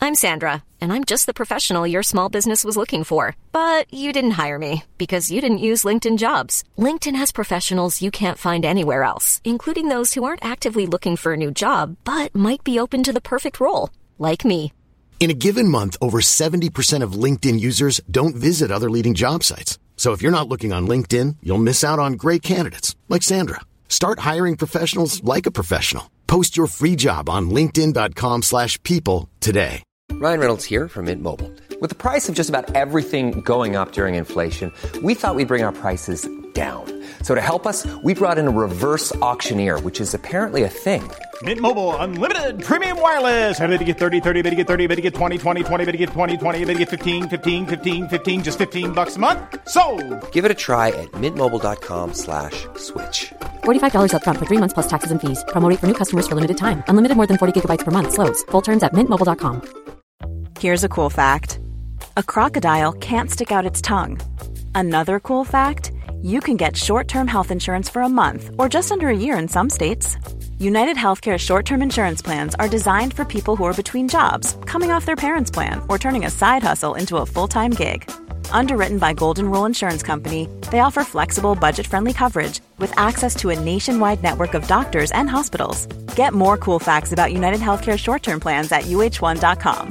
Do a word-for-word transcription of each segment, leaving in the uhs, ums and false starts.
I'm Sandra, and I'm just the professional your small business was looking for. But you didn't hire me because you didn't use LinkedIn Jobs. LinkedIn has professionals you can't find anywhere else, including those who aren't actively looking for a new job, but might be open to the perfect role, like me. In a given month, over seventy percent of LinkedIn users don't visit other leading job sites. So if you're not looking on LinkedIn, you'll miss out on great candidates like Sandra. Start hiring professionals like a professional. Post your free job on linkedin dot com slash people today. Ryan Reynolds here from Mint Mobile. With the price of just about everything going up during inflation, we thought we'd bring our prices down. So to help us, we brought in a reverse auctioneer, which is apparently a thing. Mint Mobile Unlimited Premium Wireless. How to get thirty, thirty, how to get thirty, how to get twenty, twenty, twenty, how to get twenty, twenty, how to get fifteen, fifteen, fifteen, fifteen, just fifteen bucks a month? Sold! Give it a try at mintmobile.com slash switch. forty-five dollars up front for three months plus taxes and fees. Promo rate for new customers for limited time. Unlimited more than forty gigabytes per month. Slows full terms at mint mobile dot com. Here's a cool fact. A crocodile can't stick out its tongue. Another cool fact, you can get short-term health insurance for a month or just under a year in some states. United Healthcare short-term insurance plans are designed for people who are between jobs, coming off their parents' plan, or turning a side hustle into a full-time gig. Underwritten by Golden Rule Insurance Company, they offer flexible, budget-friendly coverage with access to a nationwide network of doctors and hospitals. Get more cool facts about United Healthcare short-term plans at U H one dot com.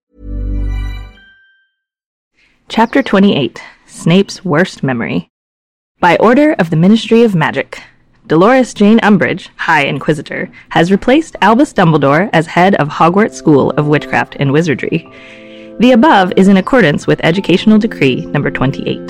Chapter twenty-eight, Snape's Worst Memory. By order of the Ministry of Magic, Dolores Jane Umbridge, High Inquisitor, has replaced Albus Dumbledore as head of Hogwarts School of Witchcraft and Wizardry. The above is in accordance with Educational Decree number twenty-eight.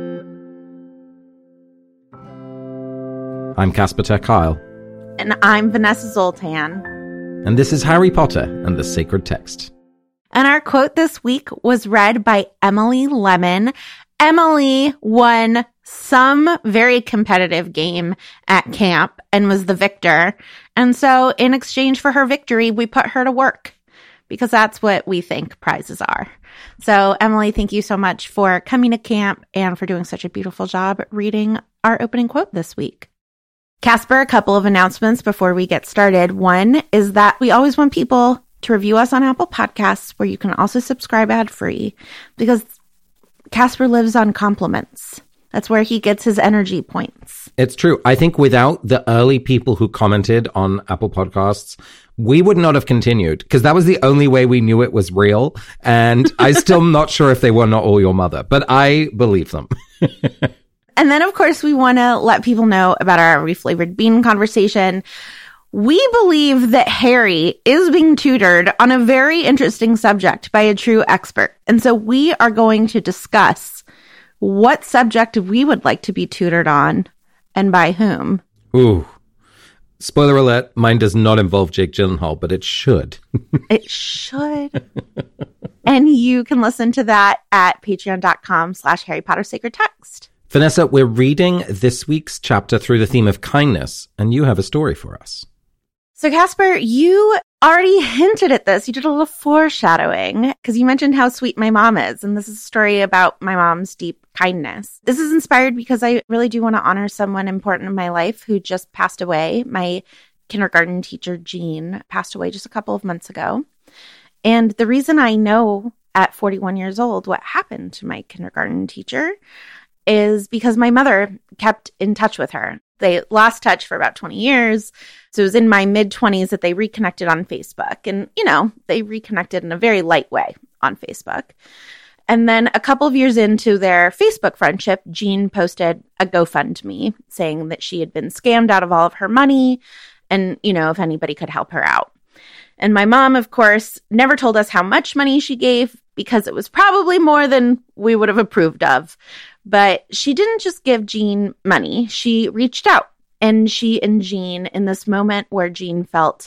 I'm Casper ter Kuile. And I'm Vanessa Zoltan. And this is Harry Potter and the Sacred Text. And our quote this week was read by Emily Lemon. Emily won some very competitive game at camp and was the victor. And so in exchange for her victory, we put her to work because that's what we think prizes are. So Emily, thank you so much for coming to camp and for doing such a beautiful job reading our opening quote this week. Casper, a couple of announcements before we get started. One is that we always want people to review us on Apple Podcasts, where you can also subscribe ad-free, because Casper lives on compliments. That's where he gets his energy points. It's true. I think without the early people who commented on Apple Podcasts, we would not have continued, because that was the only way we knew it was real. And I'm still not sure if they were not all your mother, but I believe them. And then, of course, we want to let people know about our reflavored bean conversation. We believe that Harry is being tutored on a very interesting subject by a true expert. And so we are going to discuss what subject we would like to be tutored on and by whom. Ooh. Spoiler alert, mine does not involve Jake Gyllenhaal, but it should. It should. And you can listen to that at patreon.com slash Harry Potter Sacred Text. Vanessa, we're reading this week's chapter through the theme of kindness, and you have a story for us. So, Casper, you already hinted at this. You did a little foreshadowing because you mentioned how sweet my mom is. And this is a story about my mom's deep kindness. This is inspired because I really do want to honor someone important in my life who just passed away. My kindergarten teacher, Jean, passed away just a couple of months ago. And the reason I know at forty-one years old what happened to my kindergarten teacher is because my mother kept in touch with her. They lost touch for about twenty years. So it was in my mid-twenties that they reconnected on Facebook. And, you know, they reconnected in a very light way on Facebook. And then a couple of years into their Facebook friendship, Jean posted a GoFundMe saying that she had been scammed out of all of her money and, you know, if anybody could help her out. And my mom, of course, never told us how much money she gave because it was probably more than we would have approved of. But she didn't just give Jean money. She reached out. And she and Jean, in this moment where Jean felt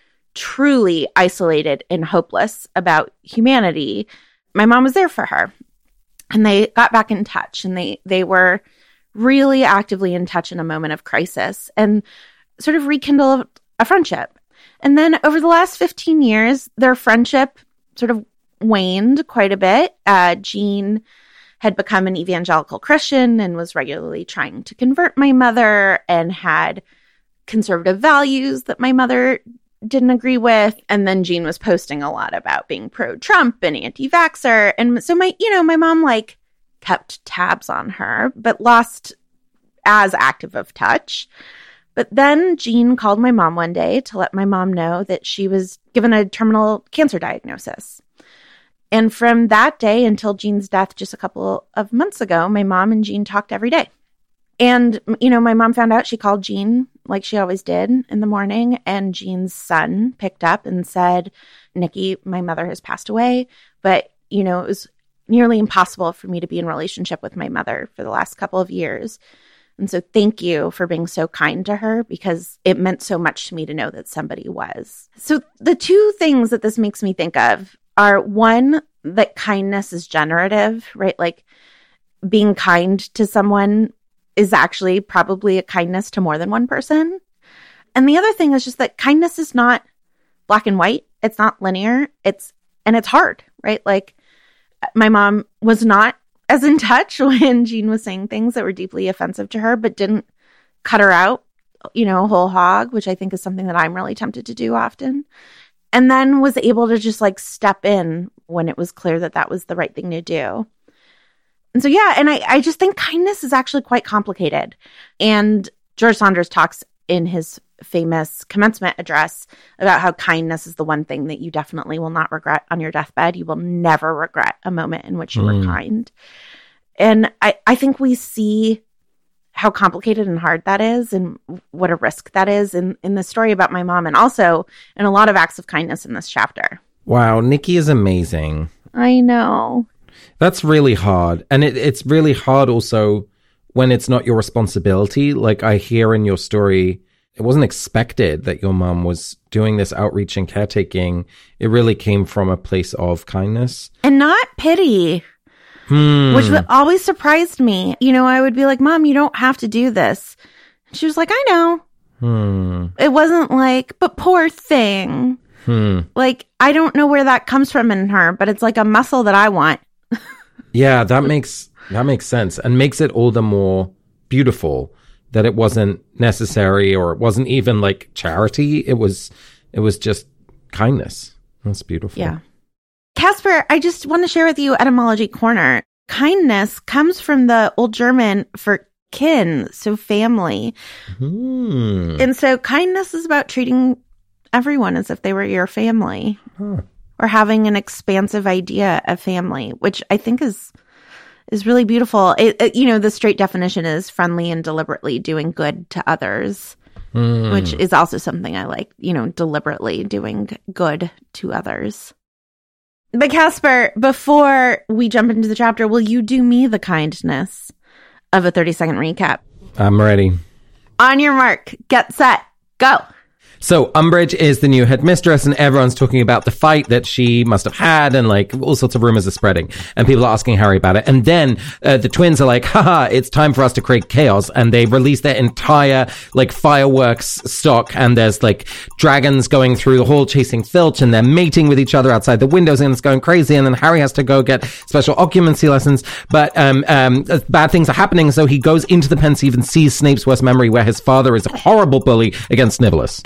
truly isolated and hopeless about humanity, my mom was there for her. And they got back in touch. And they, they were really actively in touch in a moment of crisis and sort of rekindled a friendship. And then over the last fifteen years, their friendship sort of waned quite a bit. Uh, Jean had become an evangelical Christian and was regularly trying to convert my mother and had conservative values that my mother didn't agree with. And then Jean was posting a lot about being pro-Trump and anti-vaxxer. And so my, you know, my mom like kept tabs on her, but lost as active of touch. But then Jean called my mom one day to let my mom know that she was given a terminal cancer diagnosis. And from that day until Jean's death just a couple of months ago, my mom and Jean talked every day. And, you know, my mom found out, she called Jean like she always did in the morning. And Jean's son picked up and said, Nikki, my mother has passed away. But, you know, it was nearly impossible for me to be in relationship with my mother for the last couple of years. And so thank you for being so kind to her, because it meant so much to me to know that somebody was. So the two things that this makes me think of are, one, that kindness is generative, right? Like being kind to someone is actually probably a kindness to more than one person. And the other thing is just that kindness is not black and white. It's not linear. It's, and it's hard, right? Like my mom was not as in touch when Jean was saying things that were deeply offensive to her, but didn't cut her out, you know, whole hog, which I think is something that I'm really tempted to do often. And then was able to just like step in when it was clear that that was the right thing to do. And so, yeah, and I, I just think kindness is actually quite complicated. And George Saunders talks in his famous commencement address about how kindness is the one thing that you definitely will not regret on your deathbed. You will never regret a moment in which you mm. were kind. And I, I think we see how complicated and hard that is and what a risk that is in, in the story about my mom, and also in a lot of acts of kindness in this chapter. Wow, Nikki is amazing. I know. That's really hard. And it, it's really hard also when it's not your responsibility. Like I hear in your story, it wasn't expected that your mom was doing this outreach and caretaking. It really came from a place of kindness. And not pity, hmm. which always surprised me. You know, I would be like, Mom, you don't have to do this. She was like, I know. Hmm. It wasn't like, but poor thing. Hmm. Like, I don't know where that comes from in her, but it's like a muscle that I want. Yeah, that makes that makes sense, and makes it all the more beautiful that it wasn't necessary, or it wasn't even like charity. It was it was just kindness. That's beautiful. Yeah. Casper, I just want to share with you Etymology Corner. Kindness comes from the Old German for kin, so family. Hmm. And so kindness is about treating everyone as if they were your family. Huh. Or having an expansive idea of family, which I think is is really beautiful. It, it, you know, the straight definition is friendly and deliberately doing good to others, mm. which is also something I like, you know, deliberately doing good to others. But Casper, before we jump into the chapter, will you do me the kindness of a thirty-second recap? I'm ready. On your mark, get set, go. So Umbridge is the new headmistress, and everyone's talking about the fight that she must have had, and like all sorts of rumors are spreading, and people are asking Harry about it. And then uh, the twins are like, haha, it's time for us to create chaos. And they release their entire like fireworks stock, and there's like dragons going through the hall chasing Filch, and they're mating with each other outside the windows, and it's going crazy. And then Harry has to go get special occupancy lessons, but um, um, bad things are happening. So he goes into the Pensieve and sees Snape's worst memory, where his father is a horrible bully against Snivellus.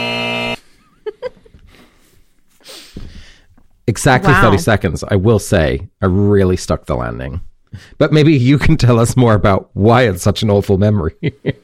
Exactly wow. thirty seconds. I will say, I really stuck the landing. But maybe you can tell us more about why it's such an awful memory.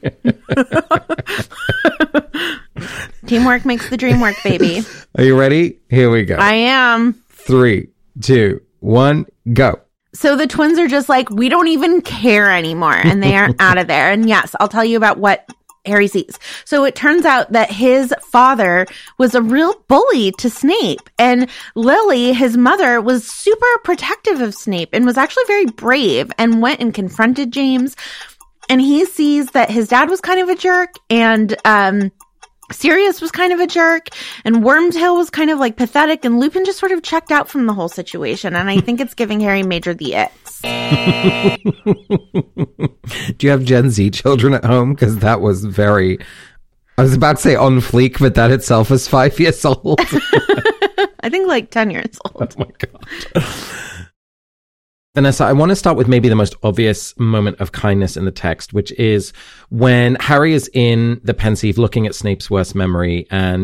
Teamwork makes the dream work, baby. Are you ready? Here we go. I am. Three, two, one, go. So the twins are just like, we don't even care anymore. And they are out of there. And yes, I'll tell you about what Harry sees. So it turns out that his father was a real bully to Snape. And Lily, his mother, was super protective of Snape and was actually very brave and went and confronted James. And he sees that his dad was kind of a jerk, and um, Sirius was kind of a jerk, and Wormtail was kind of like pathetic, and Lupin just sort of checked out from the whole situation. And I think it's giving Harry major the icks. Do you have Gen Z children at home? Because that was very, I was about to say on fleek, but that itself is five years old. I think like ten years old. Oh my God. Vanessa, I want to start with maybe the most obvious moment of kindness in the text, which is when Harry is in the Pensieve looking at Snape's worst memory, and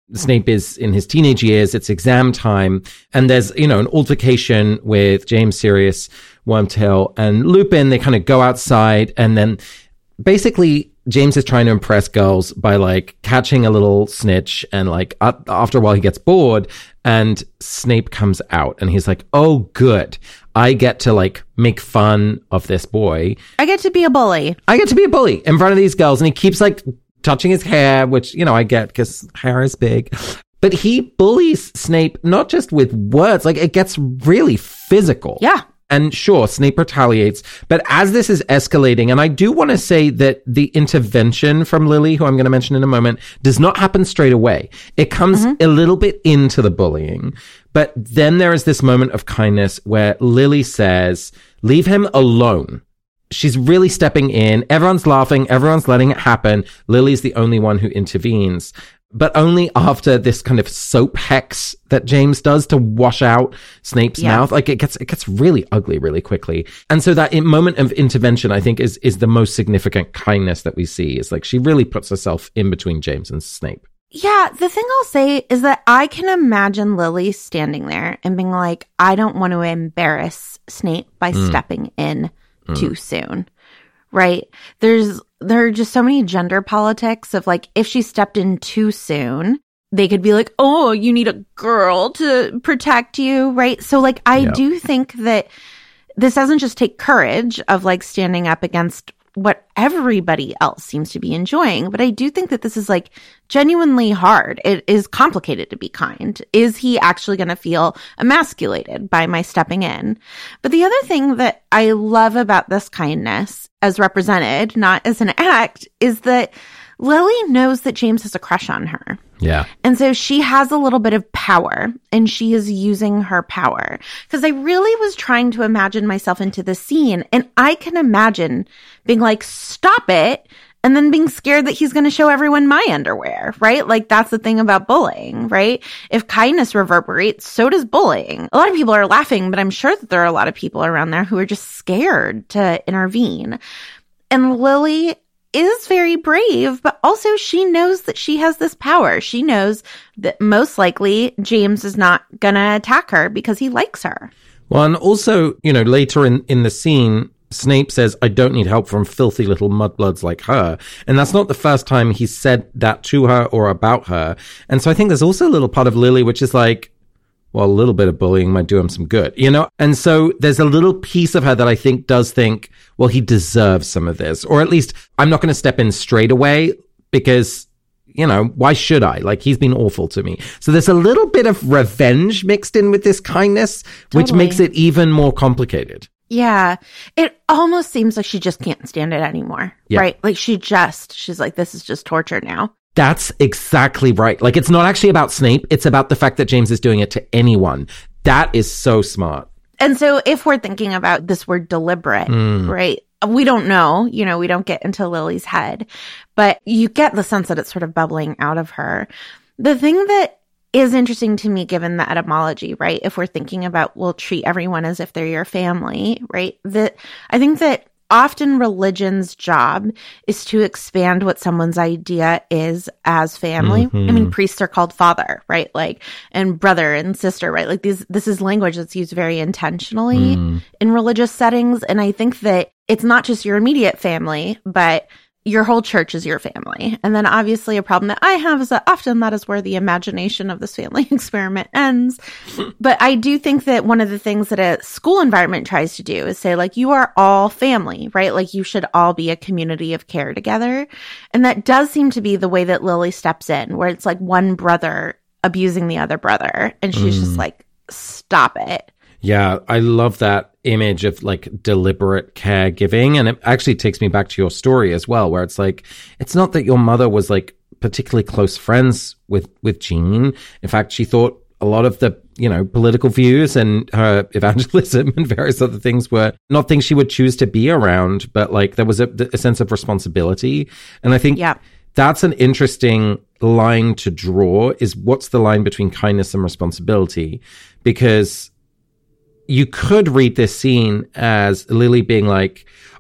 Snape is in his teenage years. It's exam time. And there's, you know, an altercation with James, Sirius, Wormtail, and Lupin. They kind of go outside, and then basically James is trying to impress girls by like catching a little snitch, and like uh, after a while he gets bored and Snape comes out and he's like, oh, good. I get to like make fun of this boy. I get to be a bully. I get to be a bully in front of these girls. And he keeps like touching his hair, which, you know, I get because hair is big. But he bullies Snape not just with words, like it gets really physical. Yeah. And sure, Snape retaliates. But as this is escalating, and I do want to say that the intervention from Lily, who I'm going to mention in a moment, does not happen straight away. It comes mm-hmm. a little bit into the bullying. But then there is this moment of kindness where Lily says, leave him alone. She's really stepping in. Everyone's laughing. Everyone's letting it happen. Lily's the only one who intervenes. But only after this kind of soap hex that James does to wash out Snape's yeah. mouth. Like it gets, it gets really ugly really quickly. And so that in moment of intervention, I think is, is the most significant kindness that we see. Is like she really puts herself in between James and Snape. Yeah. The thing I'll say is that I can imagine Lily standing there and being like, I don't want to embarrass Snape by mm. stepping in mm. too soon. Right? There's, there are just so many gender politics of like, if she stepped in too soon, they could be like, oh, you need a girl to protect you. Right? So like, I yep. do think that this doesn't just take courage of like standing up against what everybody else seems to be enjoying. But I do think that this is like genuinely hard. It is complicated to be kind. Is he actually going to feel emasculated by my stepping in? But the other thing that I love about this kindness as represented, not as an act, is that Lily knows that James has a crush on her. Yeah. And so she has a little bit of power, and she is using her power. Because I really was trying to imagine myself into the scene, and I can imagine being like, stop it, and then being scared that he's going to show everyone my underwear, right? Like, that's the thing about bullying, right? If kindness reverberates, so does bullying. A lot of people are laughing, but I'm sure that there are a lot of people around there who are just scared to intervene. And Lily is very brave, but also she knows that she has this power. She knows that most likely James is not going to attack her because he likes her. Well, and also, you know, later in, in the scene, Snape says, I don't need help from filthy little mudbloods like her. And that's not the first time he's said that to her or about her. And so I think there's also a little part of Lily, which is like, well, a little bit of bullying might do him some good, you know? And so there's a little piece of her that I think does think, well, he deserves some of this. Or at least I'm not going to step in straight away because, you know, why should I? Like, he's been awful to me. So there's a little bit of revenge mixed in with this kindness, totally. Which makes it even more complicated. Yeah. It almost seems like she just can't stand it anymore, yeah. right? Like she just, she's like, this is just torture now. That's exactly right. Like, it's not actually about Snape. It's about the fact that James is doing it to anyone. That is so smart. And so if we're thinking about this word deliberate, mm. right? We don't know, you know, we don't get into Lily's head, but you get the sense that it's sort of bubbling out of her. The thing that is interesting to me, given the etymology, right? If we're thinking about, we'll treat everyone as if they're your family, right? That I think that often religion's job is to expand what someone's idea is as family. Mm-hmm. I mean, priests are called father, right? Like, and brother and sister, right? Like these, this is language that's used very intentionally mm. in religious settings. And I think that it's not just your immediate family, but your whole church is your family. And then obviously a problem that I have is that often that is where the imagination of this family experiment ends. But I do think that one of the things that a school environment tries to do is say, like, you are all family, right? Like, you should all be a community of care together. And that does seem to be the way that Lily steps in, where it's like one brother abusing the other brother. And she's mm. just like, stop it. Yeah, I love that image of like deliberate caregiving. And it actually takes me back to your story as well, where it's like, it's not that your mother was like particularly close friends with, with Jean. In fact, she thought a lot of the, you know, political views and her evangelism and various other things were not things she would choose to be around, but like there was a, a sense of responsibility. And I think yeah. that's an interesting line to draw, is what's the line between kindness and responsibility? Because you could read this scene as Lily being like,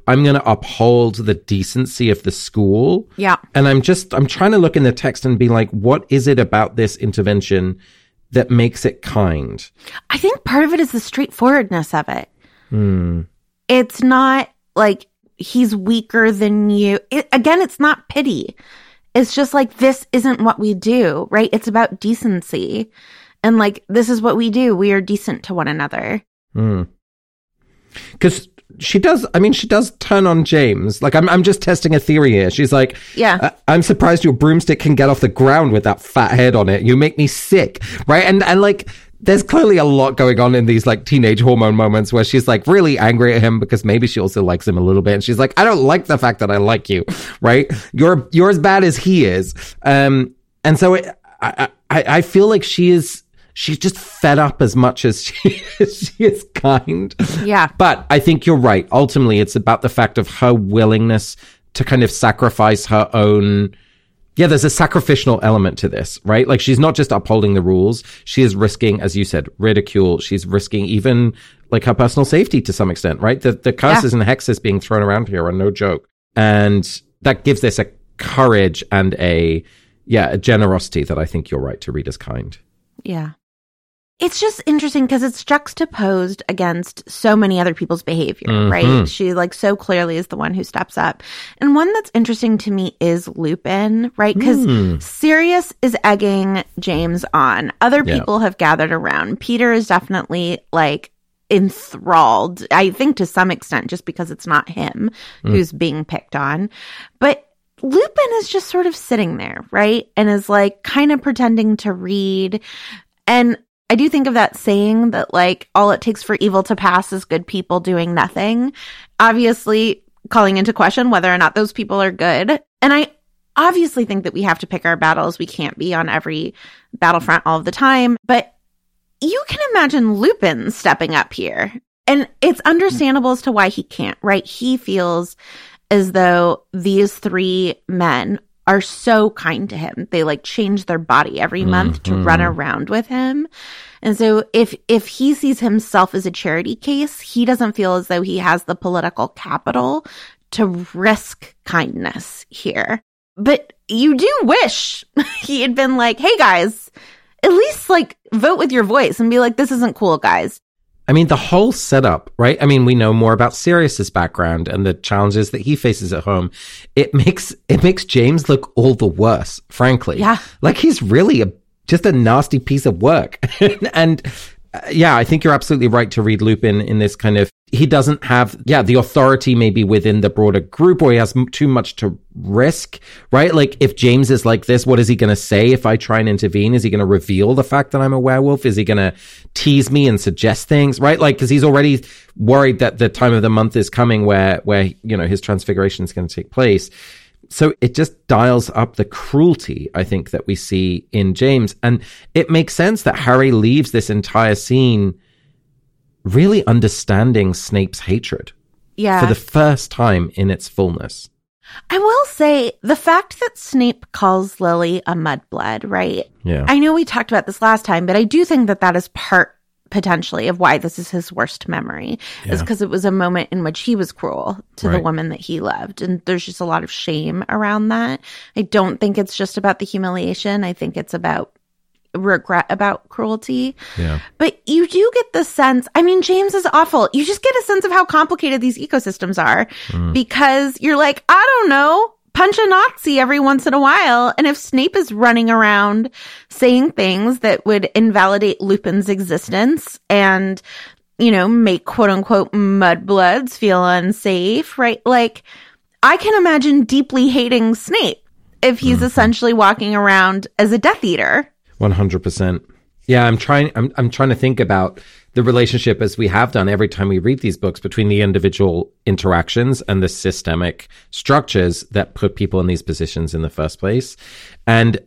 I'm going to uphold the decency of the school. Yeah. And I'm just, I'm trying to look in the text and be like, what is it about this intervention that makes it kind? I think part of it is the straightforwardness of it. Hmm. It's not like he's weaker than you. It, again, it's not pity. It's just like, this isn't what we do, right? It's about decency. And like, this is what we do. We are decent to one another. Mm. Because she does, I mean, she does turn on James. Like, I'm I'm just testing a theory here. She's like, yeah, I'm surprised your broomstick can get off the ground with that fat head on it. You make me sick, right? And and like, there's clearly a lot going on in these like teenage hormone moments where she's like really angry at him because maybe she also likes him a little bit. And she's like, I don't like the fact that I like you, right? You're you're as bad as he is. Um, and so it, I, I I feel like she is. She's just fed up as much as she, she is kind. Yeah. But I think you're right. Ultimately, it's about the fact of her willingness to kind of sacrifice her own. Yeah, there's a sacrificial element to this, right? Like, she's not just upholding the rules. She is risking, as you said, ridicule. She's risking even like her personal safety to some extent, right? The, the curses yeah. and hexes being thrown around here are no joke. And that gives this a courage and a, yeah, a generosity that I think you're right to read as kind. Yeah. It's just interesting because it's juxtaposed against so many other people's behavior, mm-hmm. right? She like so clearly is the one who steps up. And one that's interesting to me is Lupin, right? Because mm. Sirius is egging James on. Other people yeah. have gathered around. Peter is definitely like enthralled, I think to some extent, just because it's not him mm. who's being picked on. But Lupin is just sort of sitting there, right? And is like kind of pretending to read. And I do think of that saying that, like, all it takes for evil to pass is good people doing nothing. Obviously, calling into question whether or not those people are good. And I obviously think that we have to pick our battles. We can't be on every battlefront all of the time. But you can imagine Lupin stepping up here. And it's understandable as to why he can't, right? He feels as though these three men are so kind to him. They like change their body every mm, month to mm. run around with him. And so if if he sees himself as a charity case, he doesn't feel as though he has the political capital to risk kindness here. But you do wish he had been like, hey guys, at least like vote with your voice and be like, this isn't cool, guys. I mean, the whole setup, right? I mean, we know more about Sirius's background and the challenges that he faces at home. It makes it makes James look all the worse, frankly. Yeah. Like, he's really a, just a nasty piece of work. and uh, yeah, I think you're absolutely right to read Lupin in this kind of, he doesn't have, yeah, the authority maybe within the broader group, or he has m- too much to risk, right? Like, if James is like this, what is he going to say if I try and intervene? Is he going to reveal the fact that I'm a werewolf? Is he going to tease me and suggest things, right? Like, because he's already worried that the time of the month is coming where, where, you know, his transfiguration is going to take place. So it just dials up the cruelty, I think, that we see in James. And it makes sense that Harry leaves this entire scene really understanding Snape's hatred. Yeah. For the first time in its fullness. I will say the fact that Snape calls Lily a mudblood, right? Yeah. I know we talked about this last time, but I do think that that is part potentially of why this is his worst memory, yeah. is because it was a moment in which he was cruel to right. the woman that he loved. And there's just a lot of shame around that. I don't think it's just about the humiliation. I think it's about regret about cruelty. Yeah. But you do get the sense, I mean, James is awful. You just get a sense of how complicated these ecosystems are mm. because you're like, I don't know, punch a Nazi every once in a while. And if Snape is running around saying things that would invalidate Lupin's existence and, you know, make quote unquote mudbloods feel unsafe, right? Like, I can imagine deeply hating Snape if he's mm. essentially walking around as a Death Eater. one hundred percent. Yeah, I'm trying I'm I'm trying to think about the relationship, as we have done every time we read these books, between the individual interactions and the systemic structures that put people in these positions in the first place. And,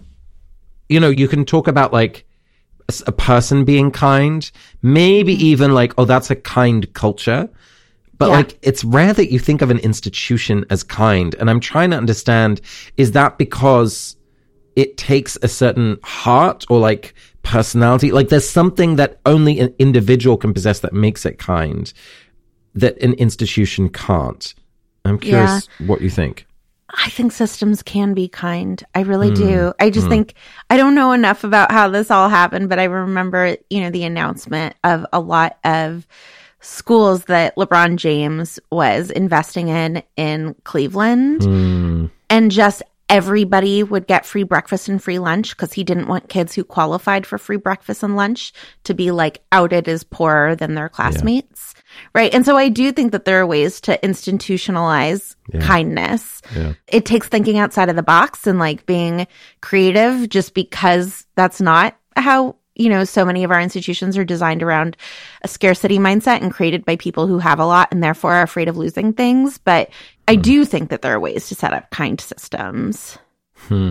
you know, you can talk about like a, a person being kind, maybe even like, oh, that's a kind culture. But yeah. like, it's rare that you think of an institution as kind. And I'm trying to understand, is that because it takes a certain heart or like personality? Like, there's something that only an individual can possess that makes it kind. that an institution can't. I'm curious yeah. what you think. I think systems can be kind. I really mm. do. I just mm. think, I don't know enough about how this all happened, but I remember, you know, the announcement of a lot of schools that LeBron James was investing in in Cleveland. Mm. And just everybody would get free breakfast and free lunch because he didn't want kids who qualified for free breakfast and lunch to be like outed as poorer than their classmates. Yeah. Right. And so I do think that there are ways to institutionalize yeah. kindness. Yeah. It takes thinking outside of the box and like being creative, just because that's not how, you know, so many of our institutions are designed around a scarcity mindset and created by people who have a lot and therefore are afraid of losing things. But I do think that there are ways to set up kind systems. Hmm.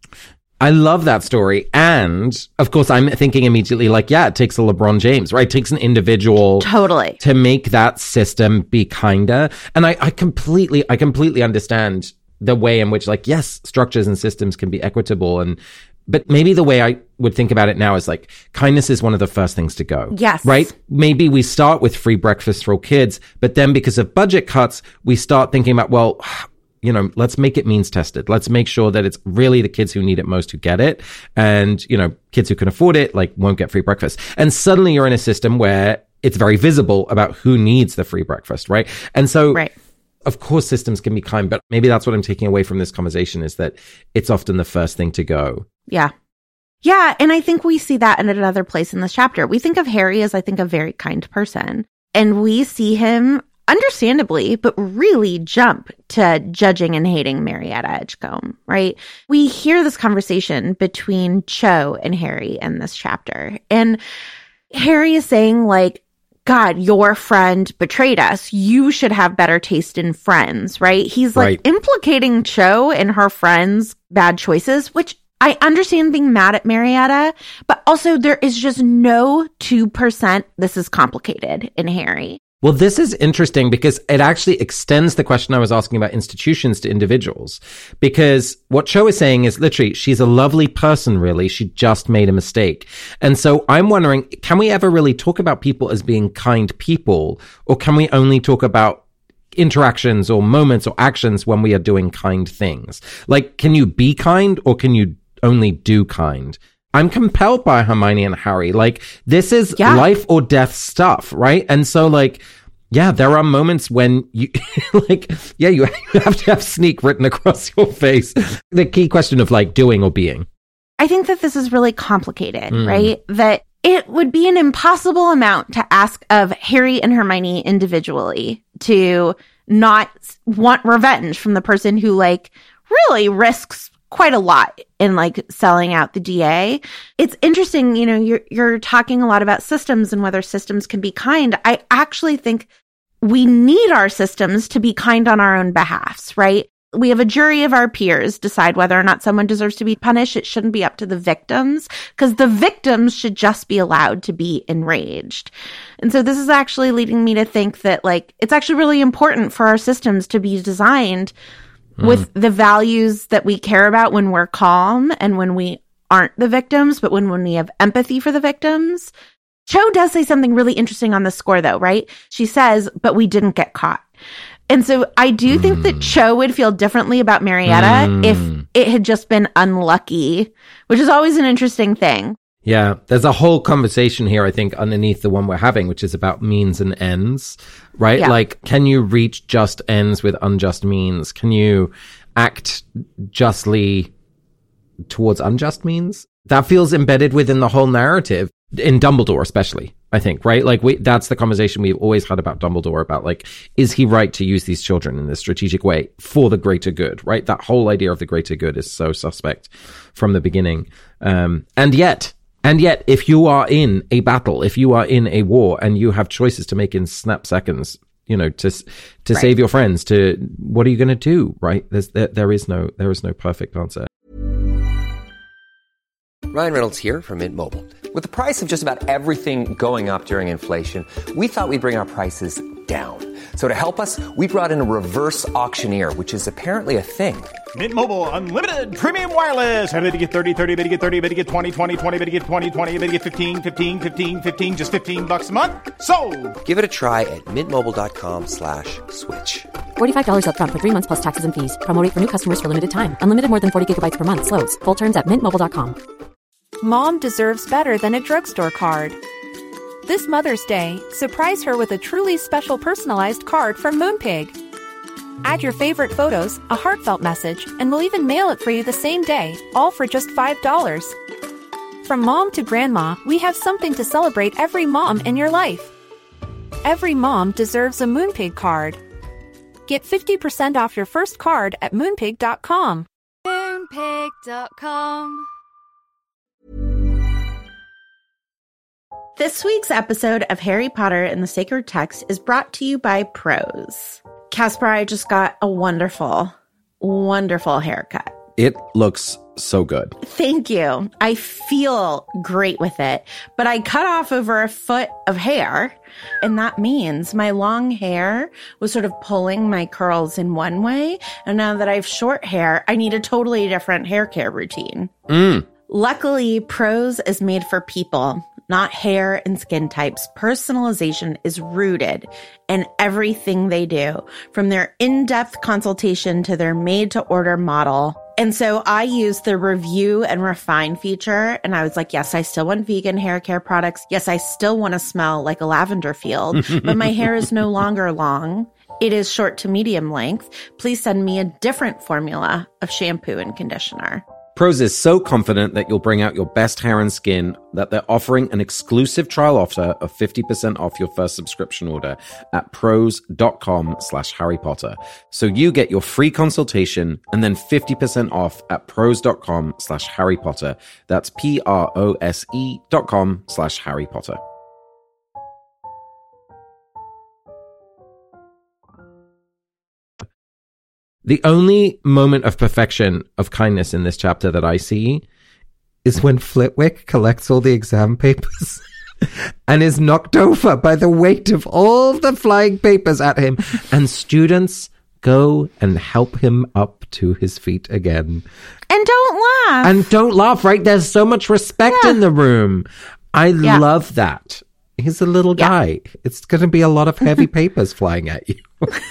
I love that story. And of course, I'm thinking immediately like, yeah, it takes a LeBron James, right? It takes an individual totally to make that system be kinder. And I, I completely, I completely understand the way in which, like, yes, structures and systems can be equitable. And, but maybe the way I would think about it now is like, kindness is one of the first things to go. Yes. Right? Maybe we start with free breakfast for all kids, but then because of budget cuts, we start thinking about, well, you know, let's make it means tested. Let's make sure that it's really the kids who need it most who get it. And, you know, kids who can afford it, like, won't get free breakfast. And suddenly you're in a system where it's very visible about who needs the free breakfast, right? And so, right. of course, systems can be kind, but maybe that's what I'm taking away from this conversation is that it's often the first thing to go. Yeah. Yeah. And I think we see that in another place in this chapter. We think of Harry as, I think, a very kind person. And we see him, understandably, but really jump to judging and hating Marietta Edgecombe, right? We hear this conversation between Cho and Harry in this chapter. And Harry is saying, like, God, your friend betrayed us. You should have better taste in friends, right? He's like right. implicating Cho and her friends' bad choices, which I understand being mad at Marietta, but also there is just no two percent this is complicated in Harry. Well, this is interesting because it actually extends the question I was asking about institutions to individuals. Because what Cho is saying is literally, she's a lovely person, really. She just made a mistake. And so I'm wondering, can we ever really talk about people as being kind people? Or can we only talk about interactions or moments or actions when we are doing kind things? Like, can you be kind or can you only do kind? I'm compelled by Hermione and Harry. Like, this is yeah. life or death stuff, right? And so, like, yeah, there are moments when you, like, yeah, you have to have sneak written across your face. The key question of, like, doing or being. I think that this is really complicated, mm. right? That it would be an impossible amount to ask of Harry and Hermione individually to not want revenge from the person who, like, really risks quite a lot in like selling out the D A. It's interesting, you know, you're you're talking a lot about systems and whether systems can be kind. I actually think we need our systems to be kind on our own behalfs, right? We have a jury of our peers decide whether or not someone deserves to be punished. It shouldn't be up to the victims because the victims should just be allowed to be enraged. And so this is actually leading me to think that like it's actually really important for our systems to be designed with mm. the values that we care about when we're calm and when we aren't the victims, but when, when we have empathy for the victims. Cho does say something really interesting on the score, though, right? She says, but we didn't get caught. And so I do mm. think that Cho would feel differently about Marietta mm. if it had just been unlucky, which is always an interesting thing. Yeah, there's a whole conversation here, I think, underneath the one we're having, which is about means and ends, right? Yeah. Like, can you reach just ends with unjust means? Can you act justly towards unjust means? That feels embedded within the whole narrative, in Dumbledore especially, I think, right? Like, we, that's the conversation we've always had about Dumbledore, about, like, is he right to use these children in this strategic way for the greater good, right? That whole idea of the greater good is so suspect from the beginning. Um, and yet... And yet, if you are in a battle, if you are in a war and you have choices to make in snap seconds, you know, to to right. save your friends, to what are you going to do, right? There's, there, there is no there is no perfect answer. Ryan Reynolds here from Mint Mobile. With the price of just about everything going up during inflation, we thought we'd bring our prices down. So to help us, we brought in a reverse auctioneer, which is apparently a thing. Mint Mobile Unlimited Premium Wireless. How to get thirty, thirty, how to get thirty, how to get twenty, twenty, twenty, how to get twenty, twenty, how to get fifteen, fifteen, fifteen, fifteen, just fifteen bucks a month? Sold! Give it a try at mintmobile.com slash switch. forty-five dollars up front for three months plus taxes and fees. Promo rate for new customers for limited time. Unlimited more than forty gigabytes per month. Slows full terms at mint mobile dot com. Mom deserves better than a drugstore card. This Mother's Day, surprise her with a truly special personalized card from Moonpig. Add your favorite photos, a heartfelt message, and we'll even mail it for you the same day, all for just five dollars. From mom to grandma, we have something to celebrate every mom in your life. Every mom deserves a Moonpig card. Get fifty percent off your first card at moonpig dot com. moonpig dot com. This week's episode of Harry Potter and the Sacred Text is brought to you by Prose. Casper, I just got a wonderful, wonderful haircut. It looks so good. Thank you. I feel great with it, but I cut off over a foot of hair, and that means my long hair was sort of pulling my curls in one way, and now that I have short hair, I need a totally different hair care routine. Mm. Luckily, Prose is made for people, not hair and skin types. Personalization is rooted in everything they do, from their in-depth consultation to their made-to-order model. And so I used the review and refine feature, and I was like, yes, I still want vegan hair care products. Yes, I still want to smell like a lavender field, but my hair is no longer long. It is short to medium length. Please send me a different formula of shampoo and conditioner. Prose is so confident that you'll bring out your best hair and skin that they're offering an exclusive trial offer of fifty percent off your first subscription order at prose.com slash Harry Potter. So you get your free consultation and then fifty percent off at prose.com slash Harry Potter. That's P-R-O-S-E dot com slash Harry Potter. The only moment of perfection of kindness in this chapter that I see is when Flitwick collects all the exam papers and is knocked over by the weight of all the flying papers at him, and students go and help him up to his feet again. And don't laugh. And don't laugh, right? There's so much respect Yeah. in the room. I Yeah. love that. He's a little Yeah. guy. It's going to be a lot of heavy papers flying at you.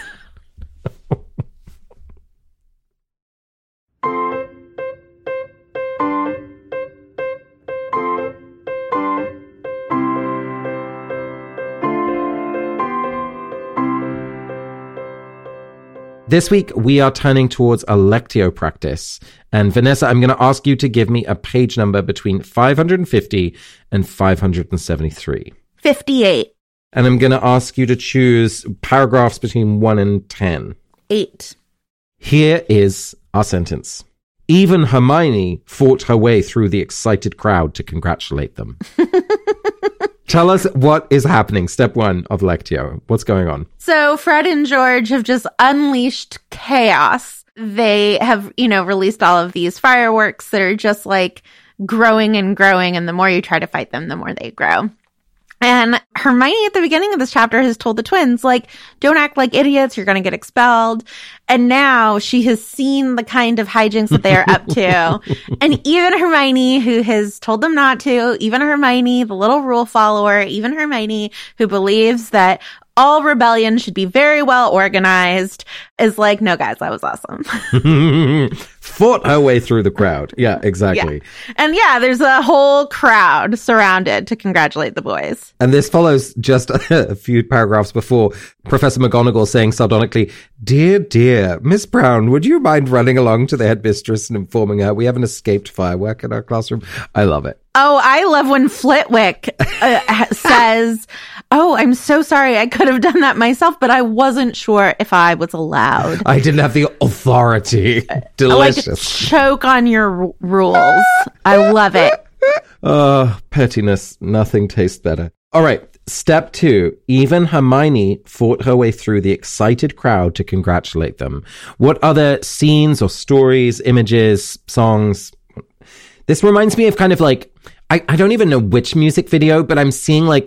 This week, we are turning towards a Lectio practice. And Vanessa, I'm going to ask you to give me a page number between five hundred fifty and five hundred seventy-three. fifty-eight. And I'm going to ask you to choose paragraphs between one and ten. Eight. Here is our sentence. Even Hermione fought her way through the excited crowd to congratulate them. Tell us what is happening. Step one of Lectio. What's going on? So Fred and George have just unleashed chaos. They have, you know, released all of these fireworks that are just like growing and growing. And the more you try to fight them, the more they grow. And Hermione at the beginning of this chapter has told the twins, like, don't act like idiots. You're going to get expelled. And now she has seen the kind of hijinks that they are up to. And even Hermione, who has told them not to, even Hermione, the little rule follower, even Hermione, who believes that all rebellion should be very well organized, is like, no, guys, that was awesome. Fought her way through the crowd. Yeah, exactly. Yeah. And yeah, there's a whole crowd surrounded to congratulate the boys. And this follows just a few paragraphs before Professor McGonagall saying sardonically, dear, dear, Miss Brown, would you mind running along to the headmistress and informing her we have an escaped firework in our classroom? I love it. Oh, I love when Flitwick uh, says, oh, I'm so sorry. I could have done that myself, but I wasn't sure if I was allowed. I didn't have the authority. Delicious. Like, choke on your r- rules. I love it. Oh, pettiness. Nothing tastes better. All right. Step two. Even Hermione fought her way through the excited crowd to congratulate them. What other scenes or stories, images, songs? This reminds me of kind of like, I, I don't even know which music video, but I'm seeing like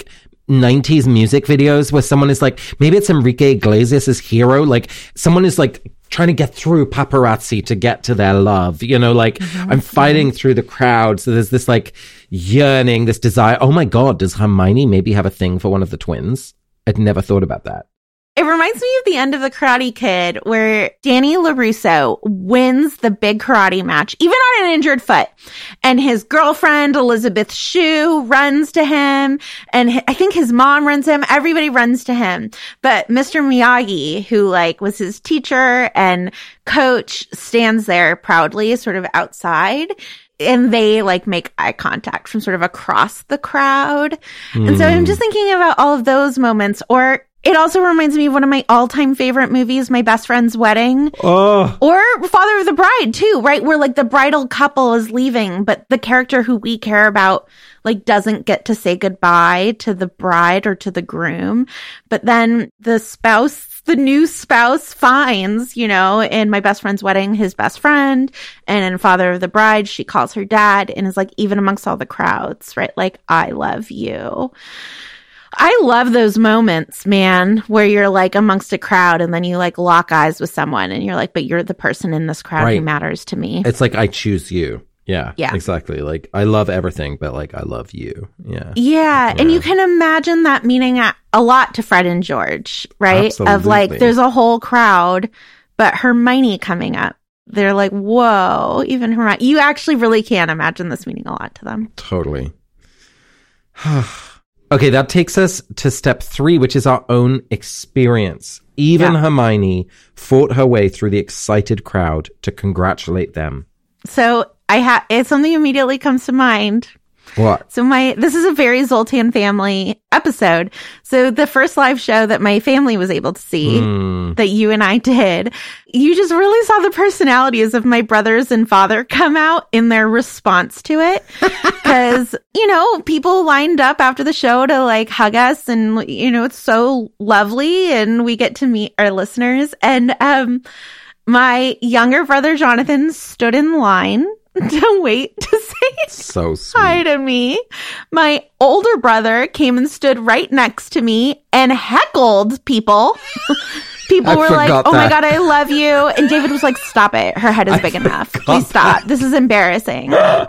nineties music videos where someone is like, maybe it's Enrique Iglesias' Hero, like someone is like trying to get through paparazzi to get to their love, you know, like mm-hmm. I'm fighting through the crowd. So there's this like yearning, this desire. Oh my God, does Hermione maybe have a thing for one of the twins? I'd never thought about that. It reminds me of the end of The Karate Kid where Danny LaRusso wins the big karate match, even on an injured foot. And his girlfriend, Elizabeth Shue, runs to him. And I think his mom runs to him. Everybody runs to him. But Mister Miyagi, who like was his teacher and coach, stands there proudly, sort of outside. And they like make eye contact from sort of across the crowd. Mm. And so I'm just thinking about all of those moments. Or it also reminds me of one of my all-time favorite movies, My Best Friend's Wedding. Oh. Or Father of the Bride, too, right? Where, like, the bridal couple is leaving, but the character who we care about, like, doesn't get to say goodbye to the bride or to the groom. But then the spouse, the new spouse finds, you know, in My Best Friend's Wedding, his best friend. And in Father of the Bride, she calls her dad and is like, even amongst all the crowds, right? Like, I love you. I love those moments, man, where you're like amongst a crowd and then you like lock eyes with someone and you're like, but you're the person in this crowd right. who matters to me. It's like, I choose you. Yeah. Yeah. Exactly. Like, I love everything, but like, I love you. Yeah. Yeah. yeah. And you can imagine that meaning a, a lot to Fred and George, right? Absolutely. Of like, there's a whole crowd, but Hermione coming up. They're like, whoa, even Hermione. You actually really can imagine this meaning a lot to them. Totally. Okay, that takes us to step three, which is our own experience. Even yeah. Hermione fought her way through the excited crowd to congratulate them. So I ha- it's something immediately comes to mind. What? So my this is a very Zoltan family episode. So the first live show that my family was able to see mm. that you and I did, you just really saw the personalities of my brothers and father come out in their response to it. Because, you know, people lined up after the show to like hug us and, you know, it's so lovely and we get to meet our listeners. And um, my younger brother, Jonathan, stood in line to wait to say so sweet. Hi to me. My older brother came and stood right next to me and heckled people. People I were like, oh that. my God, I love you. And David was like, stop it. Her head is I big enough. Please stop. That. This is embarrassing.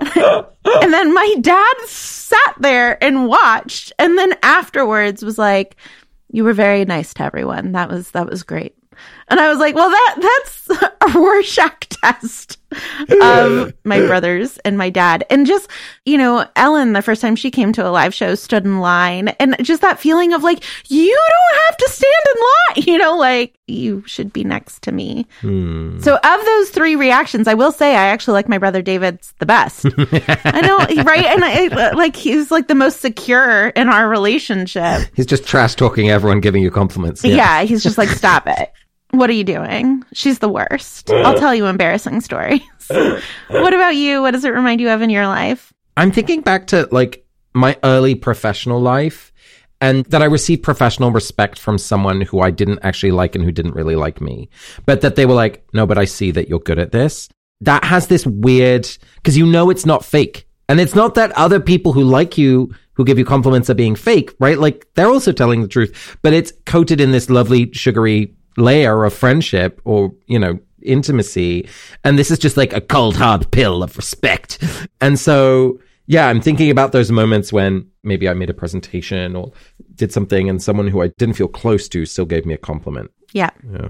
And then my dad sat there and watched. And then afterwards was like, you were very nice to everyone. That was, that was great. And I was like, well, that that's a Rorschach test of my brothers and my dad. And just, you know, Ellen, the first time she came to a live show, stood in line. And just that feeling of like, you don't have to stand in line, you know, like you should be next to me. Hmm. So of those three reactions, I will say I actually like my brother David's the best. I know, right? And I, like he's like the most secure in our relationship. He's just trash talking everyone, giving you compliments. Yeah, yeah he's just like, stop it. What are you doing? She's the worst. I'll tell you embarrassing stories. What about you? What does it remind you of in your life? I'm thinking back to like my early professional life and that I received professional respect from someone who I didn't actually like and who didn't really like me. But that they were like, no, but I see that you're good at this. That has this weird, because you know it's not fake. And it's not that other people who like you, who give you compliments are being fake, right? Like they're also telling the truth, but it's coated in this lovely, sugary layer of friendship or, you know, intimacy. And this is just like a cold, hard pill of respect. And so, yeah, I'm thinking about those moments when maybe I made a presentation or did something and someone who I didn't feel close to still gave me a compliment. Yeah. Yeah.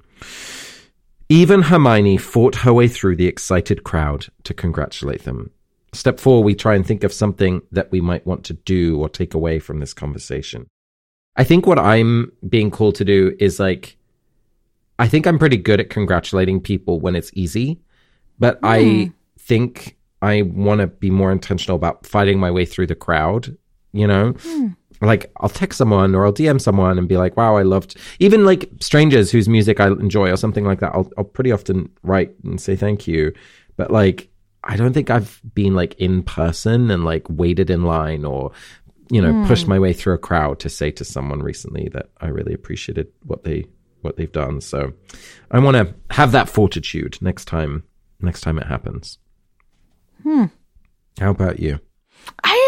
Even Hermione fought her way through the excited crowd to congratulate them. Step four, we try and think of something that we might want to do or take away from this conversation. I think what I'm being called to do is like, I think I'm pretty good at congratulating people when it's easy, but mm. I think I want to be more intentional about fighting my way through the crowd, you know? Mm. Like, I'll text someone or I'll D M someone and be like, wow, I loved... Even, like, strangers whose music I enjoy or something like that, I'll, I'll pretty often write and say thank you. But, like, I don't think I've been, like, in person and, like, waited in line or, you know, mm. pushed my way through a crowd to say to someone recently that I really appreciated what they... what they've done. So I want to have that fortitude next time next time it happens. Hmm. How about you? I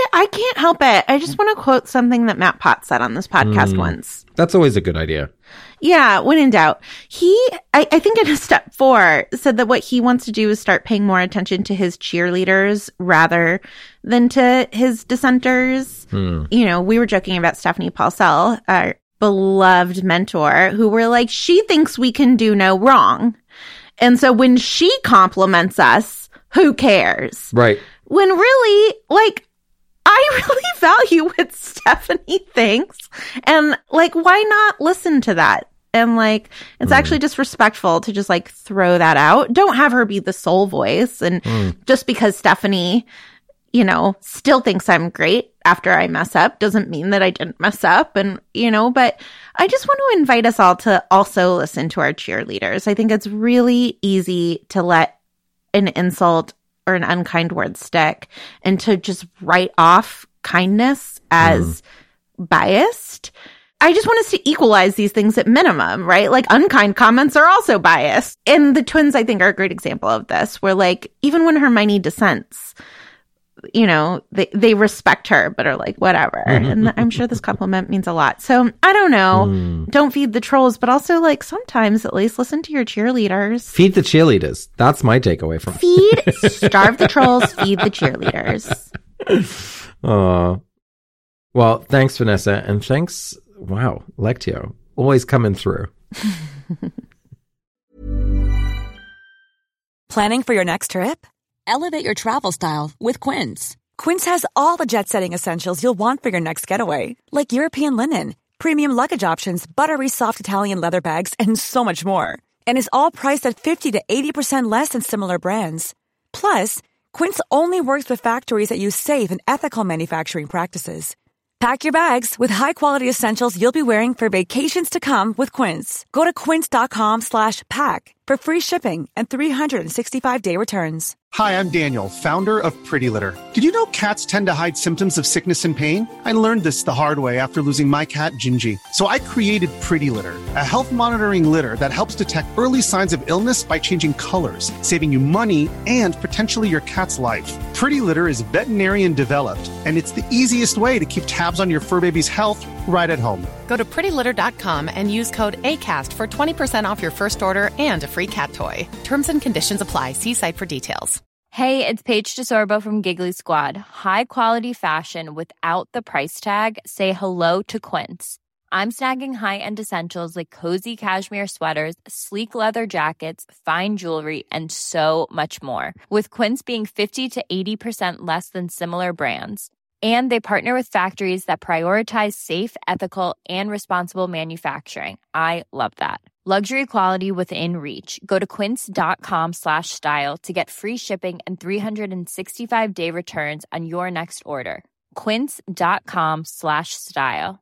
I can't help it. I just want to quote something that Matt Potts said on this podcast Mm. once. That's always a good idea. Yeah, when in doubt. He, I, I think in step four, said that what he wants to do is start paying more attention to his cheerleaders rather than to his dissenters. Hmm. You know, we were joking about Stephanie Paulsell, our beloved mentor, who were like, she thinks we can do no wrong. And so when she compliments us, who cares? Right. When really, like, I really value what Stephanie thinks. And, like, why not listen to that? And, like, it's mm. actually disrespectful to just, like, throw that out. Don't have her be the sole voice. And mm. just because Stephanie, you know, still thinks I'm great after I mess up doesn't mean that I didn't mess up. And, you know, but I just want to invite us all to also listen to our cheerleaders. I think it's really easy to let an insult or an unkind word stick and to just write off kindness as mm. biased. I just want us to equalize these things at minimum, right? Like unkind comments are also biased. And the twins, I think, are a great example of this, where like, even when Hermione dissents, you know, they, they respect her, but are like, whatever. And I'm sure this compliment means a lot. So I don't know. Mm. Don't feed the trolls, but also like sometimes at least listen to your cheerleaders. Feed the cheerleaders. That's my takeaway from Feed, starve the trolls, feed the cheerleaders. Oh, well, thanks, Vanessa. And thanks. Wow, Lectio, always coming through. Planning for your next trip? Elevate your travel style with Quince. Quince has all the jet-setting essentials you'll want for your next getaway, like European linen, premium luggage options, buttery soft Italian leather bags, and so much more. And is all priced at fifty to eighty percent less than similar brands. Plus, Quince only works with factories that use safe and ethical manufacturing practices. Pack your bags with high-quality essentials you'll be wearing for vacations to come with Quince. Go to quince.com slash pack for free shipping and three sixty-five day returns. Hi, I'm Daniel, founder of Pretty Litter. Did you know cats tend to hide symptoms of sickness and pain? I learned this the hard way after losing my cat, Gingy. So I created Pretty Litter, a health monitoring litter that helps detect early signs of illness by changing colors, saving you money and potentially your cat's life. Pretty Litter is veterinarian developed, and it's the easiest way to keep tabs on your fur baby's health right at home. Go to pretty litter dot com and use code ACAST for twenty percent off your first order and a free cat toy. Terms and conditions apply. See site for details. Hey, it's Paige DeSorbo from Giggly Squad. High quality fashion without the price tag. Say hello to Quince. I'm snagging high-end essentials like cozy cashmere sweaters, sleek leather jackets, fine jewelry, and so much more. With Quince being fifty to eighty percent less than similar brands. And they partner with factories that prioritize safe, ethical, and responsible manufacturing. I love that. Luxury quality within reach. Go to quince.com slash style to get free shipping and three sixty-five day returns on your next order. Quince.com slash style.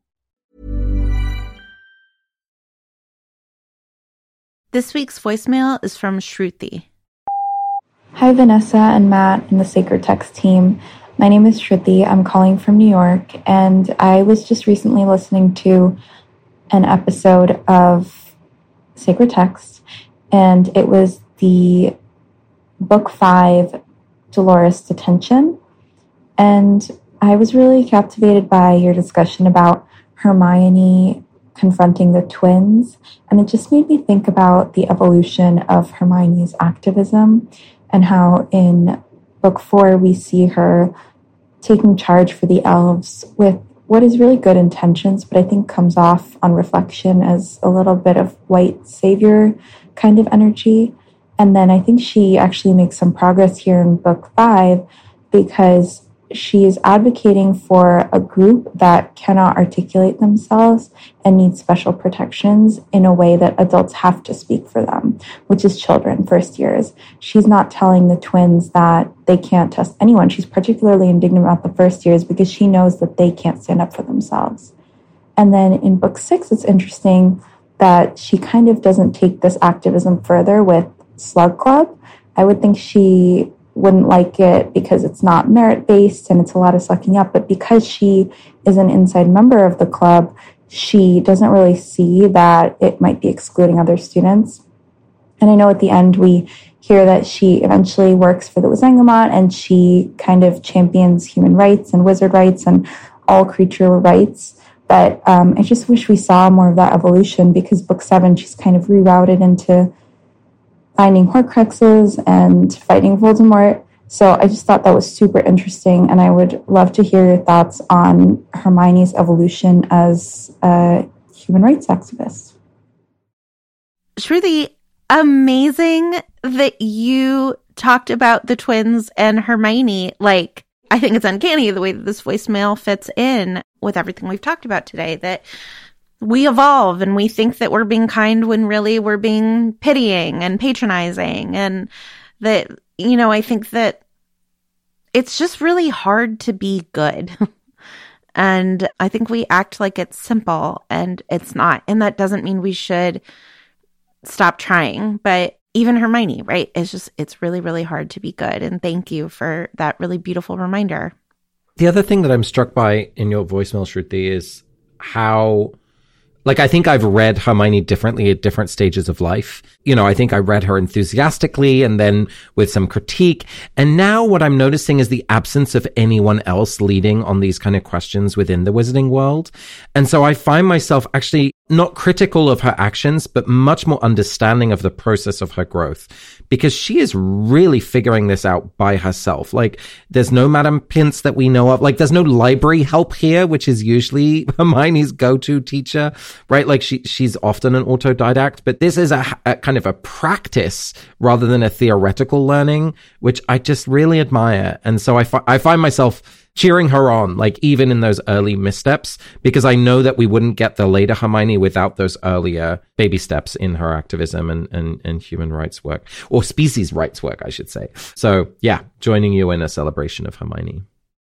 This week's voicemail is from Shruti. Hi, Vanessa and Matt and the Sacred Text team. My name is Shruti. I'm calling from New York, and I was just recently listening to an episode of Sacred Text, and it was the book five, Dolores Detention. And I was really captivated by your discussion about Hermione confronting the twins, and it just made me think about the evolution of Hermione's activism and how in book four we see her taking charge for the elves with what is really good intentions, but I think comes off on reflection as a little bit of white savior kind of energy. And then I think she actually makes some progress here in book five because she is advocating for a group that cannot articulate themselves and needs special protections in a way that adults have to speak for them, which is children, first years. She's not telling the twins that they can't test anyone. She's particularly indignant about the first years because she knows that they can't stand up for themselves. And then in book six, it's interesting that she kind of doesn't take this activism further with Slug Club. I would think she wouldn't like it because it's not merit-based and it's a lot of sucking up. But because she is an inside member of the club, she doesn't really see that it might be excluding other students. And I know at the end we hear that she eventually works for the Wizengamot and she kind of champions human rights and wizard rights and all creature rights. But um, I just wish we saw more of that evolution, because book seven, she's kind of rerouted into finding Horcruxes and fighting Voldemort. So I just thought that was super interesting, and I would love to hear your thoughts on Hermione's evolution as a human rights activist. Shruti, amazing that you talked about the twins and Hermione. Like, I think it's uncanny the way that this voicemail fits in with everything we've talked about today, that we evolve and we think that we're being kind when really we're being pitying and patronizing. And that, you know, I think that it's just really hard to be good. And I think we act like it's simple, and it's not. And that doesn't mean we should stop trying. But even Hermione, right? It's just, it's really, really hard to be good. And thank you for that really beautiful reminder. The other thing that I'm struck by in your voicemail, Shruti, is how, like, I think I've read Hermione differently at different stages of life. You know, I think I read her enthusiastically and then with some critique. And now what I'm noticing is the absence of anyone else leading on these kind of questions within the wizarding world. And so I find myself actually not critical of her actions, but much more understanding of the process of her growth, because she is really figuring this out by herself. Like, there's no Madame Pince that we know of. Like, there's no library help here, which is usually Hermione's go-to teacher, right? Like, she she's often an autodidact, but this is a, a kind of a practice rather than a theoretical learning, which I just really admire. And so I, fi- I find myself cheering her on, like, even in those early missteps, because I know that we wouldn't get the later Hermione without those earlier baby steps in her activism and, and, and human rights work, or species rights work, I should say. So yeah, joining you in a celebration of Hermione.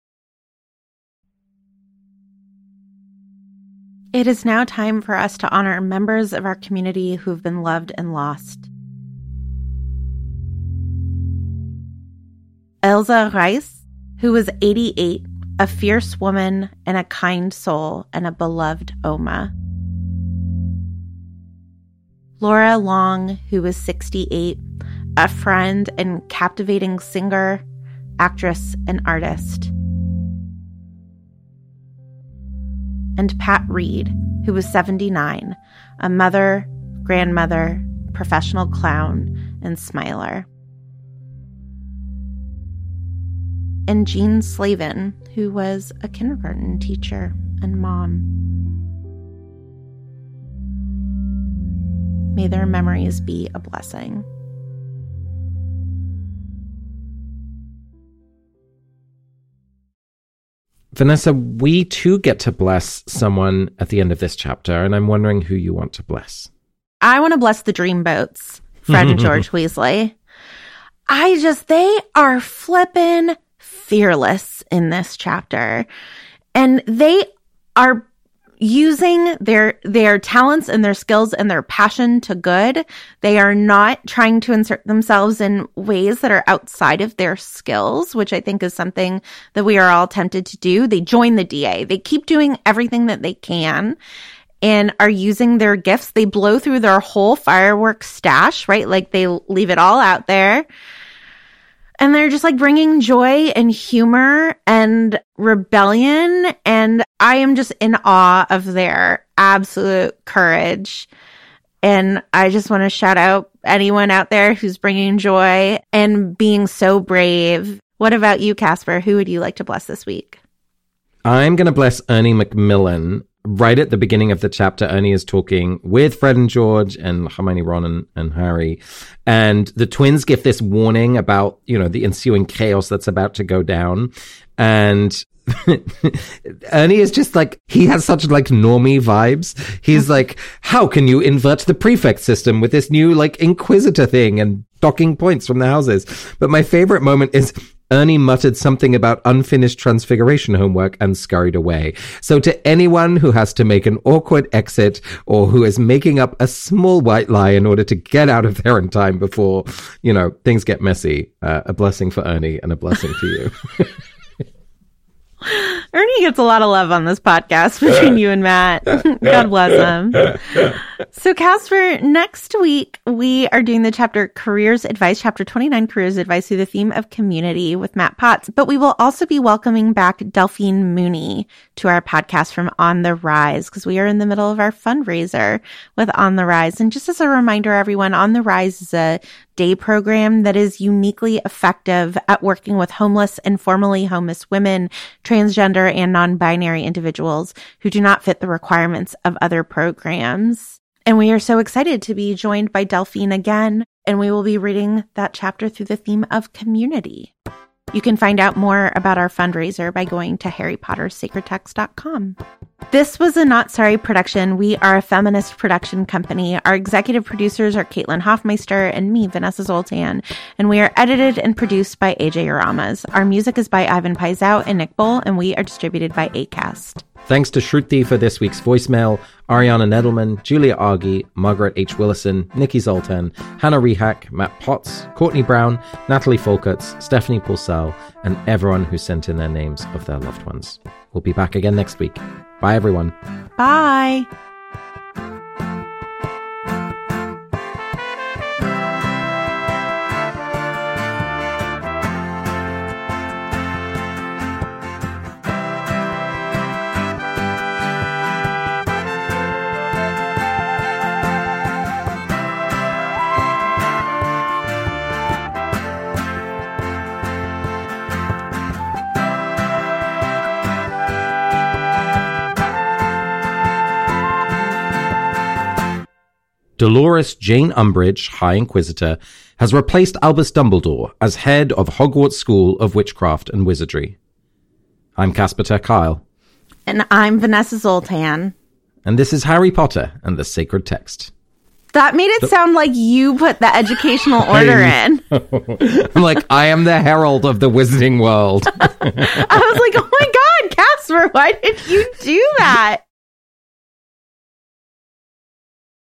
It is now time for us to honor members of our community who've been loved and lost. Elsa Rice, who was eighty-eight, a fierce woman and a kind soul and a beloved Oma. Laura Long, who was sixty-eight, a friend and captivating singer, actress, and artist. And Pat Reed, who was seventy-nine, a mother, grandmother, professional clown, and smiler. And Jean Slavin, who was a kindergarten teacher and mom. May their memories be a blessing. Vanessa, we too get to bless someone at the end of this chapter, and I'm wondering who you want to bless. I want to bless the Dreamboats, Fred and George Weasley. I just, they are flippin' fearless in this chapter. And they are using their their talents and their skills and their passion to good. They are not trying to insert themselves in ways that are outside of their skills, which I think is something that we are all tempted to do. They join the D A. They keep doing everything that they can and are using their gifts. They blow through their whole fireworks stash, right? Like, they leave it all out there. And they're just like bringing joy and humor and rebellion. And I am just in awe of their absolute courage. And I just want to shout out anyone out there who's bringing joy and being so brave. What about you, Casper? Who would you like to bless this week? I'm going to bless Ernie Macmillan. Right at the beginning of the chapter, Ernie is talking with Fred and George and Hermione, Ron, and, and Harry. And the twins give this warning about, you know, the ensuing chaos that's about to go down. And Ernie is just like, he has such like normie vibes. He's like, how can you invert the prefect system with this new like inquisitor thing and docking points from the houses? But my favorite moment is Ernie muttered something about unfinished transfiguration homework and scurried away. So to anyone who has to make an awkward exit or who is making up a small white lie in order to get out of there in time before, you know, things get messy, uh, a blessing for Ernie and a blessing for you. Ernie gets a lot of love on this podcast between you and Matt. God bless him. So, Casper, next week we are doing the chapter Careers Advice, chapter twenty-nine, Careers Advice, through the theme of community with Matt Potts. But we will also be welcoming back Delphine Mooney to our podcast from On the Rise, because we are in the middle of our fundraiser with On the Rise. And just as a reminder, everyone, On the Rise is a day program that is uniquely effective at working with homeless and formerly homeless women, transgender and non-binary individuals who do not fit the requirements of other programs. And we are so excited to be joined by Delphine again, and we will be reading that chapter through the theme of community. You can find out more about our fundraiser by going to harry potter sacred text dot com. This was a Not Sorry production. We are a feminist production company. Our executive producers are Caitlin Hoffmeister and me, Vanessa Zoltan, and we are edited and produced by A J Aramas. Our music is by Ivan Paisau and Nick Bull, and we are distributed by Acast. Thanks to Shruti for this week's voicemail, Ariana Nedelman, Julia Argy, Margaret H. Willison, Nikki Zoltan, Hannah Rehak, Matt Potts, Courtney Brown, Natalie Folkerts, Stephanie Purcell, and everyone who sent in their names of their loved ones. We'll be back again next week. Bye, everyone. Bye. Dolores Jane Umbridge, High Inquisitor, has replaced Albus Dumbledore as head of Hogwarts School of Witchcraft and Wizardry. I'm Casper ter Kuile. And I'm Vanessa Zoltan. And this is Harry Potter and the Sacred Text. That made it the- sound like you put the educational order in. I'm like, I am the herald of the wizarding world. I was like, oh my God, Casper, why did you do that?